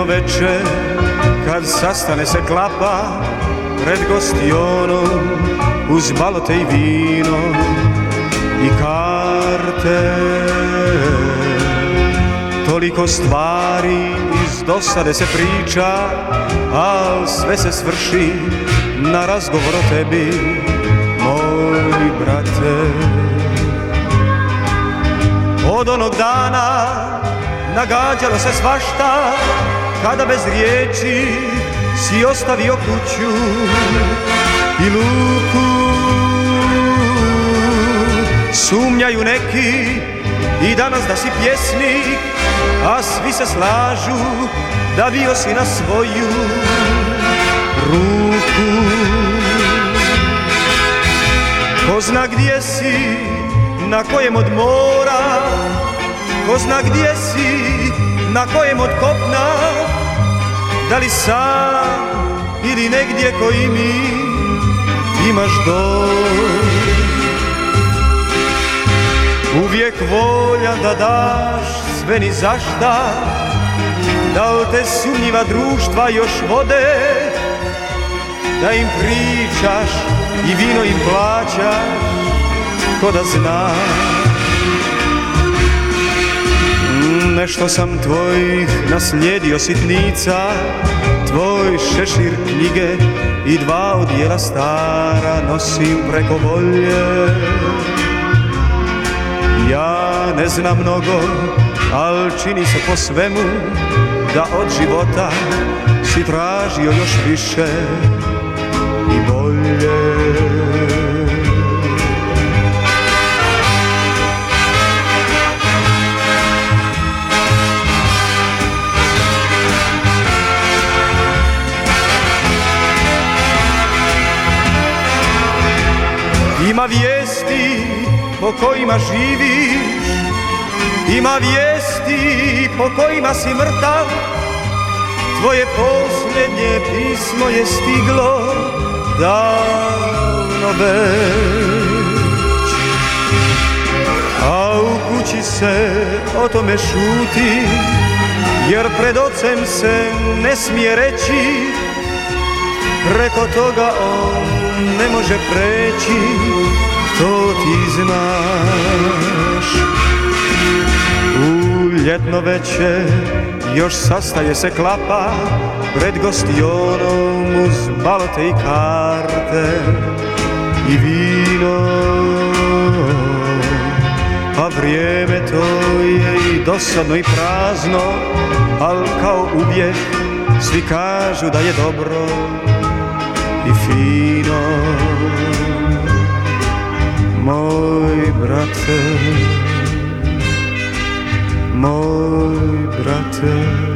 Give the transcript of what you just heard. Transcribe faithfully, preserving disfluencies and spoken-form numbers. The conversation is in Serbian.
veče kad sastane se klapa pred gostionom uz balote i vino i karte. Toliko stvari iz dosade se priča, al sve se svrši na razgovor o tebi, moj brate. Od onog dana nagađalo se svašta, kada bez riječi si ostavio kuću i luku. Sumnjaju neki i danas da si pjesnik, a svi se slažu da bio si na svoju ruku. Ko zna gdje si, na kojem od mora, ko zna gdje si, na kojem od kopna, da li sam ili negdje koji mi imaš dom. Uvijek volja da daš sve ni zašta, da li te sumnjiva društva još vode, da im pričaš i vino im plaćaš, ko da znaš. Nešto sam tvojih naslijedio sitnica, tvoj šešir knjige i dva odjela stara nosim preko volje. Ja ne znam mnogo, al čini se po svemu da od života si tražio još više i bolje. Ima vijesti po kojima živiš, ima vijesti po kojima si mrtav. Tvoje posljednje pismo je stiglo davno već, a u kući se o tome šuti, jer pred ocem se ne smije reći. Preko toga on ne može preći, to ti znaš. U ljetno veče još sastaje se klapa pred gostionom uz balote i karte i vino. A vrijeme to je i dosadno i prazno, al kao uvijek svi kažu da je dobro i fino. Moj brate, moj brate.